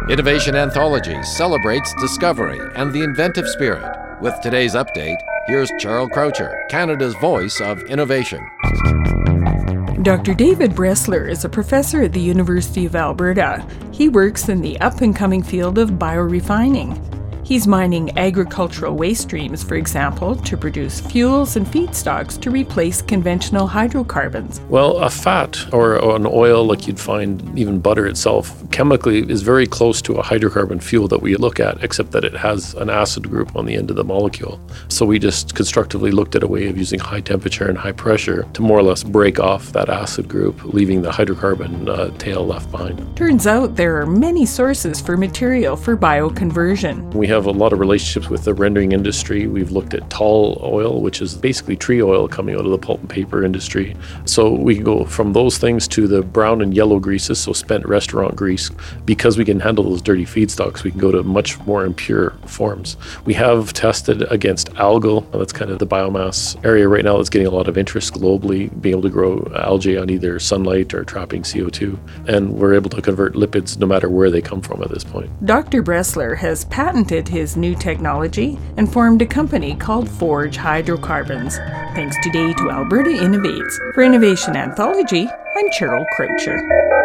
Innovation Anthology celebrates discovery and the inventive spirit. With today's update, here's Charles Croucher, Canada's voice of innovation. Dr. David Bressler is a professor at the University of Alberta. He works in the up-and-coming field of biorefining. He's mining agricultural waste streams, for example, to produce fuels and feedstocks to replace conventional hydrocarbons. Well, a fat or an oil, like you'd find even butter itself, chemically is very close to a hydrocarbon fuel that we look at, except that it has an acid group on the end of the molecule. So we just constructively looked at a way of using high temperature and high pressure to more or less break off that acid group, leaving the hydrocarbon tail left behind. Turns out there are many sources for material for bioconversion. We have a lot of relationships with the rendering industry. We've looked at tall oil, which is basically tree oil coming out of the pulp and paper industry. So we can go from those things to the brown and yellow greases, so spent restaurant grease. Because we can handle those dirty feedstocks, we can go to much more impure forms. We have tested against algal. That's kind of the biomass area right now that's getting a lot of interest globally, being able to grow algae on either sunlight or trapping CO2. And we're able to convert lipids no matter where they come from at this point. Dr. Bressler has patented his new technology and formed a company called Forge Hydrocarbons. Thanks today to Alberta Innovates. For Innovation Anthology, I'm Cheryl Croucher.